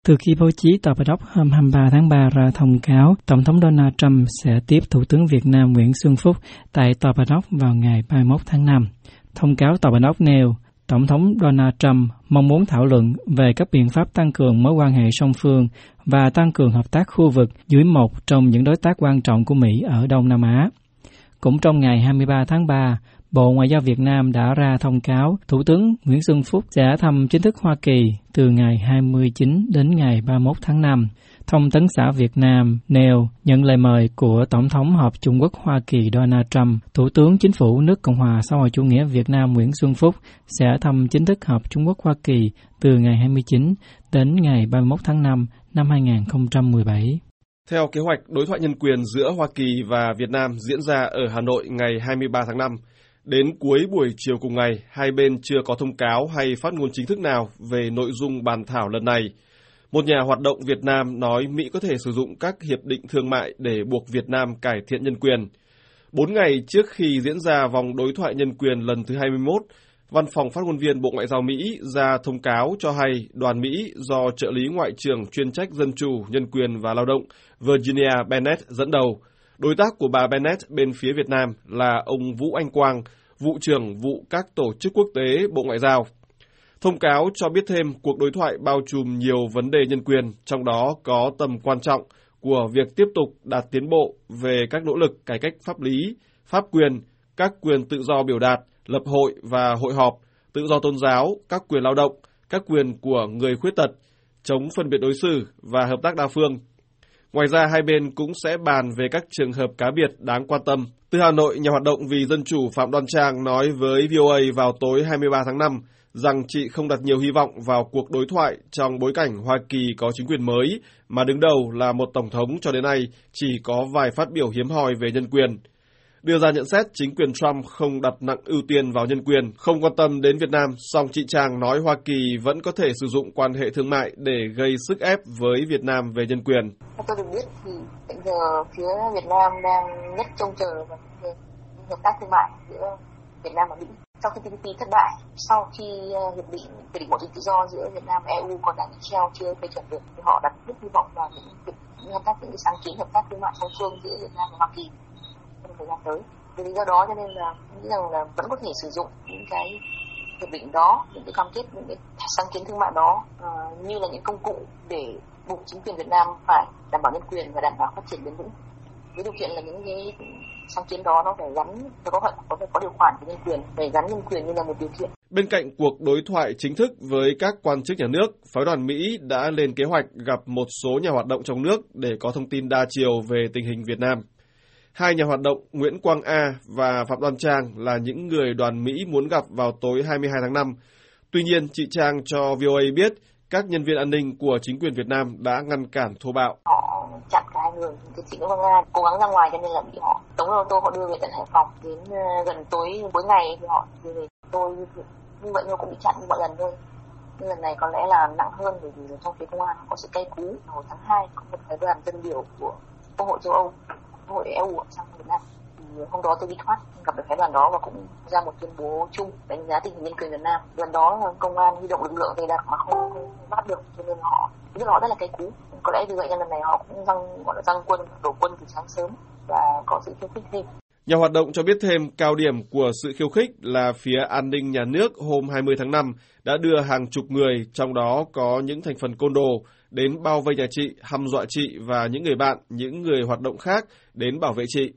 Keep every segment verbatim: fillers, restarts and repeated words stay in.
Từ khi báo chí tờ Báo đốc hôm hai mươi ba tháng ba ra thông cáo Tổng thống Donald Trump sẽ tiếp Thủ tướng Việt Nam Nguyễn Xuân Phúc tại tờ Báo đốc vào ngày ba mươi mốt tháng năm. Thông cáo tờ Báo đốc nêu, Tổng thống Donald Trump mong muốn thảo luận về các biện pháp tăng cường mối quan hệ song phương và tăng cường hợp tác khu vực dưới một trong những đối tác quan trọng của Mỹ ở Đông Nam Á. Cũng trong ngày hai mươi ba tháng ba, Bộ Ngoại giao Việt Nam đã ra thông cáo Thủ tướng Nguyễn Xuân Phúc sẽ thăm chính thức Hoa Kỳ từ ngày hai mươi chín đến ngày ba mươi mốt tháng năm. Thông tấn xã Việt Nam nêu nhận lời mời của Tổng thống Hợp Trung Quốc Hoa Kỳ Donald Trump, Thủ tướng Chính phủ nước Cộng hòa xã hội chủ nghĩa Việt Nam Nguyễn Xuân Phúc sẽ thăm chính thức Hợp Trung Quốc Hoa Kỳ từ ngày hai mươi chín đến ngày ba mươi mốt tháng năm năm hai nghìn không trăm mười bảy. Theo kế hoạch, đối thoại nhân quyền giữa Hoa Kỳ và Việt Nam diễn ra ở Hà Nội ngày hai mươi ba tháng năm. Đến cuối buổi chiều cùng ngày, hai bên chưa có thông cáo hay phát ngôn chính thức nào về nội dung bàn thảo lần này. Một nhà hoạt động Việt Nam nói Mỹ có thể sử dụng các hiệp định thương mại để buộc Việt Nam cải thiện nhân quyền. Bốn ngày trước khi diễn ra vòng đối thoại nhân quyền lần thứ hai mươi mốt, Văn phòng Phát ngôn viên Bộ Ngoại giao Mỹ ra thông cáo cho hay đoàn Mỹ do trợ lý Ngoại trưởng chuyên trách Dân chủ, Nhân quyền và Lao động Virginia Bennett dẫn đầu. Đối tác của bà Bennett bên phía Việt Nam là ông Vũ Anh Quang, vụ trưởng vụ các tổ chức quốc tế Bộ Ngoại giao. Thông cáo cho biết thêm cuộc đối thoại bao trùm nhiều vấn đề nhân quyền, trong đó có tầm quan trọng của việc tiếp tục đạt tiến bộ về các nỗ lực cải cách pháp lý, pháp quyền, các quyền tự do biểu đạt, lập hội và hội họp, tự do tôn giáo, các quyền lao động, các quyền của người khuyết tật, chống phân biệt đối xử và hợp tác đa phương. Ngoài ra, hai bên cũng sẽ bàn về các trường hợp cá biệt đáng quan tâm. Từ Hà Nội, nhà hoạt động vì dân chủ Phạm Đoan Trang nói với vê o a vào tối hai mươi ba tháng năm rằng chị không đặt nhiều hy vọng vào cuộc đối thoại trong bối cảnh Hoa Kỳ có chính quyền mới, mà đứng đầu là một tổng thống cho đến nay chỉ có vài phát biểu hiếm hoi về nhân quyền. Đưa ra nhận xét chính quyền Trump không đặt nặng ưu tiên vào nhân quyền, không quan tâm đến Việt Nam, song chị Trang nói Hoa Kỳ vẫn có thể sử dụng quan hệ thương mại để gây sức ép với Việt Nam về nhân quyền. Theo tôi được biết thì hiện giờ phía Việt Nam đang nhất trông chờ vào hợp tác thương mại giữa Việt Nam và Mỹ. Sau khi tê pê pê thất bại, sau khi hiệp định hiệp định mậu dịch tự do giữa Việt Nam và e u còn đang treo chưa phê chuẩn được, thì họ đặt rất hy vọng vào những việc những hợp tác những sáng kiến hợp tác thương mại song phương giữa Việt Nam và Hoa Kỳ trong thời gian tới. Vì lý do đó cho nên là nghĩ rằng là vẫn có thể sử dụng những cái hiệp định đó, những cái cam kết, những cái sáng kiến thương mại đó uh, như là những công cụ để buộc chính quyền Việt Nam phải đảm bảo nhân quyền và đảm bảo phát triển bền vững. Với điều kiện là những cái sáng kiến đó nó phải gắn có có có, có điều khoản về nhân quyền, phải gắn nhân quyền như là một điều kiện. Bên cạnh cuộc đối thoại chính thức với các quan chức nhà nước, phái đoàn Mỹ đã lên kế hoạch gặp một số nhà hoạt động trong nước để có thông tin đa chiều về tình hình Việt Nam. Hai nhà hoạt động Nguyễn Quang A và Phạm Đoan Trang là những người đoàn Mỹ muốn gặp vào tối hai mươi hai tháng năm. Tuy nhiên, chị Trang cho vê o a biết các nhân viên an ninh của chính quyền Việt Nam đã ngăn cản thô bạo. Họ chặn cả hai người, thì chị Nguyễn Quang A cố gắng ra ngoài cho nên là bị họ tống ô tô, họ đưa về tận Hải Phòng. Đến gần tối cuối ngày thì họ đưa về. Tôi như vậy nhưng cũng bị chặn như mọi lần thôi. Nhưng lần này có lẽ là nặng hơn bởi vì trong phía công an có sự cay cú. Hồi tháng hai có một phái đoàn dân biểu của Quốc hội châu Âu, Quốc hội e u sang Việt Nam. Thì hôm đó tôi đi thoát gặp được phái đoàn đó và cũng ra một tuyên bố chung đánh giá tình hình nhân quyền Việt Nam. Lần đó công an huy động lực lượng dày đặc mà không, không bắt được, cho nên họ biết họ rất là cay cú. Có lẽ vì vậy nên lần này họ cũng răng gọi là răng quân, đổ quân từ sáng sớm và có sự khiêu khích thêm. Nhà hoạt động cho biết thêm cao điểm của sự khiêu khích là phía an ninh nhà nước hôm hai mươi tháng năm đã đưa hàng chục người, trong đó có những thành phần côn đồ, đến bao vây nhà chị, hăm dọa chị và những người bạn, những người hoạt động khác đến bảo vệ chị.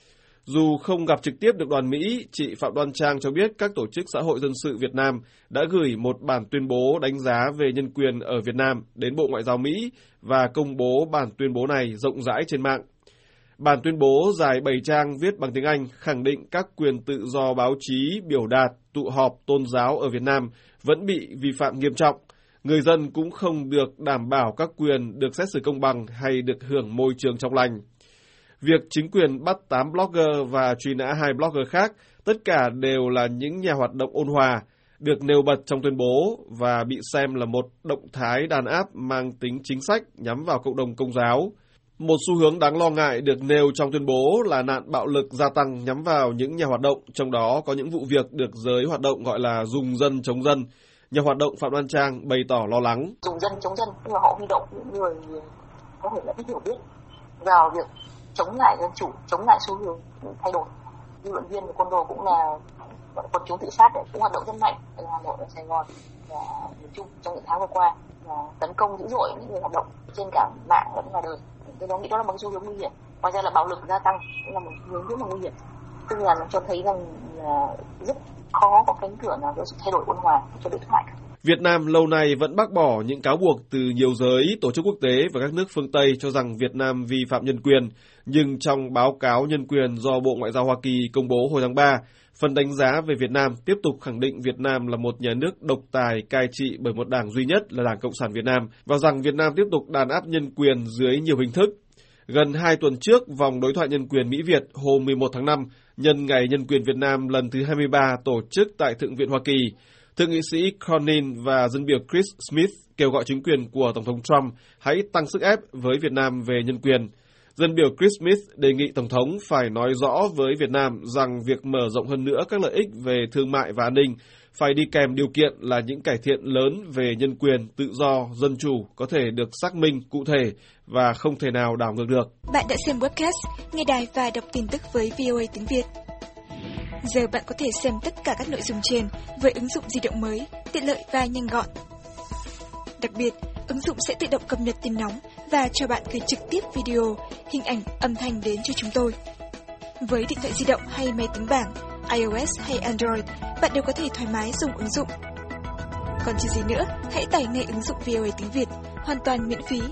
Dù không gặp trực tiếp được đoàn Mỹ, chị Phạm Đoan Trang cho biết các tổ chức xã hội dân sự Việt Nam đã gửi một bản tuyên bố đánh giá về nhân quyền ở Việt Nam đến Bộ Ngoại giao Mỹ và công bố bản tuyên bố này rộng rãi trên mạng. Bản tuyên bố dài bảy trang viết bằng tiếng Anh khẳng định các quyền tự do báo chí, biểu đạt, tụ họp, tôn giáo ở Việt Nam vẫn bị vi phạm nghiêm trọng. Người dân cũng không được đảm bảo các quyền được xét xử công bằng hay được hưởng môi trường trong lành. Việc chính quyền bắt tám blogger và truy nã hai blogger khác, tất cả đều là những nhà hoạt động ôn hòa, được nêu bật trong tuyên bố và bị xem là một động thái đàn áp mang tính chính sách nhắm vào cộng đồng Công giáo. Một xu hướng đáng lo ngại được nêu trong tuyên bố là nạn bạo lực gia tăng nhắm vào những nhà hoạt động, trong đó có những vụ việc được giới hoạt động gọi là dùng dân chống dân, nhà hoạt động Phạm Đoan Trang bày tỏ lo lắng. Dùng dân chống dân, nhưng mà họ huy động những người có thể là ít hiểu biết vào việc chống lại dân chủ, chống lại xu hướng thay đổi. Dư luận viên của côn đồ cũng là quần chúng tự sát đấy, cũng hoạt động rất mạnh ở Hà Nội, ở Sài Gòn và miền Trung trong những tháng vừa qua, và tấn công dữ dội những người hoạt động trên cả mạng lẫn ngoài đời. Tôi nghĩ đó là một xu hướng nguy hiểm. Ngoài ra là bạo lực gia tăng cũng là một hướng rất là nguy hiểm. Tức là nó cho thấy rằng là rất khó có cánh cửa nào cho sự thay đổi ôn hòa cho đối thoại. Việt Nam lâu nay vẫn bác bỏ những cáo buộc từ nhiều giới, tổ chức quốc tế và các nước phương Tây cho rằng Việt Nam vi phạm nhân quyền. Nhưng trong báo cáo nhân quyền do Bộ Ngoại giao Hoa Kỳ công bố hồi tháng ba, phần đánh giá về Việt Nam tiếp tục khẳng định Việt Nam là một nhà nước độc tài cai trị bởi một đảng duy nhất là Đảng Cộng sản Việt Nam, và rằng Việt Nam tiếp tục đàn áp nhân quyền dưới nhiều hình thức. Gần hai tuần trước, vòng đối thoại nhân quyền Mỹ-Việt hôm mười một tháng năm, nhân ngày nhân quyền Việt Nam lần thứ hai mươi ba tổ chức tại Thượng viện Hoa Kỳ, Thượng nghị sĩ Cornyn và dân biểu Chris Smith kêu gọi chính quyền của Tổng thống Trump hãy tăng sức ép với Việt Nam về nhân quyền. Dân biểu Chris Smith đề nghị Tổng thống phải nói rõ với Việt Nam rằng việc mở rộng hơn nữa các lợi ích về thương mại và an ninh phải đi kèm điều kiện là những cải thiện lớn về nhân quyền, tự do, dân chủ có thể được xác minh cụ thể và không thể nào đảo ngược được. Bạn đã xem webcast, nghe đài và đọc tin tức với vê o a tiếng Việt. Giờ bạn có thể xem tất cả các nội dung trên với ứng dụng di động mới, tiện lợi và nhanh gọn. Đặc biệt, ứng dụng sẽ tự động cập nhật tin nóng và cho bạn gửi trực tiếp video, hình ảnh, âm thanh đến cho chúng tôi. Với điện thoại di động hay máy tính bảng, iOS hay Android, bạn đều có thể thoải mái dùng ứng dụng. Còn chờ gì nữa, hãy tải ngay ứng dụng vê o a tiếng Việt, hoàn toàn miễn phí.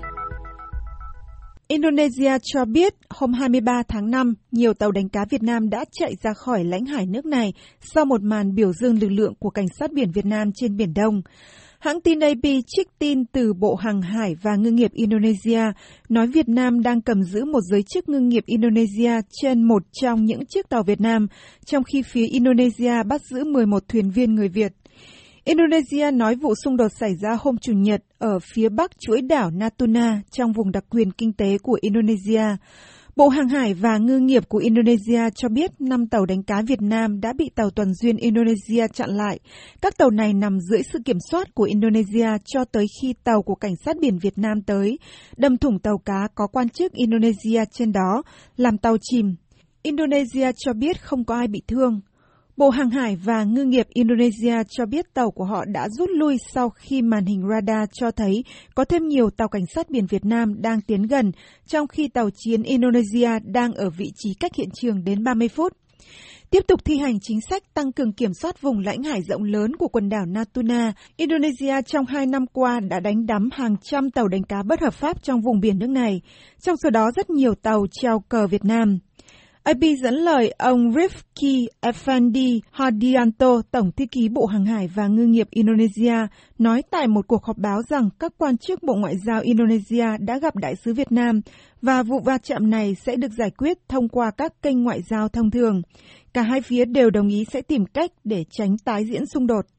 Indonesia cho biết hôm hai mươi ba tháng năm, nhiều tàu đánh cá Việt Nam đã chạy ra khỏi lãnh hải nước này sau một màn biểu dương lực lượng của cảnh sát biển Việt Nam trên Biển Đông. Hãng tin a pê trích tin từ Bộ Hàng hải và Ngư nghiệp Indonesia nói Việt Nam đang cầm giữ một giới chức ngư nghiệp Indonesia trên một trong những chiếc tàu Việt Nam, trong khi phía Indonesia bắt giữ mười một thuyền viên người Việt. Indonesia nói vụ xung đột xảy ra hôm Chủ nhật ở phía bắc chuỗi đảo Natuna trong vùng đặc quyền kinh tế của Indonesia. Bộ Hàng hải và Ngư nghiệp của Indonesia cho biết năm tàu đánh cá Việt Nam đã bị tàu tuần duyên Indonesia chặn lại. Các tàu này nằm dưới sự kiểm soát của Indonesia cho tới khi tàu của cảnh sát biển Việt Nam tới, đâm thủng tàu cá có quan chức Indonesia trên đó, làm tàu chìm. Indonesia cho biết không có ai bị thương. Bộ Hàng hải và Ngư nghiệp Indonesia cho biết tàu của họ đã rút lui sau khi màn hình radar cho thấy có thêm nhiều tàu cảnh sát biển Việt Nam đang tiến gần, trong khi tàu chiến Indonesia đang ở vị trí cách hiện trường đến ba mươi phút. Tiếp tục thi hành chính sách tăng cường kiểm soát vùng lãnh hải rộng lớn của quần đảo Natuna, Indonesia trong hai năm qua đã đánh đắm hàng trăm tàu đánh cá bất hợp pháp trong vùng biển nước này, trong số đó rất nhiều tàu treo cờ Việt Nam. a pê dẫn lời ông Rifki Effendi Hardianto, Tổng thư ký Bộ Hàng hải và Ngư nghiệp Indonesia, nói tại một cuộc họp báo rằng các quan chức Bộ Ngoại giao Indonesia đã gặp đại sứ Việt Nam và vụ va chạm này sẽ được giải quyết thông qua các kênh ngoại giao thông thường. Cả hai phía đều đồng ý sẽ tìm cách để tránh tái diễn xung đột.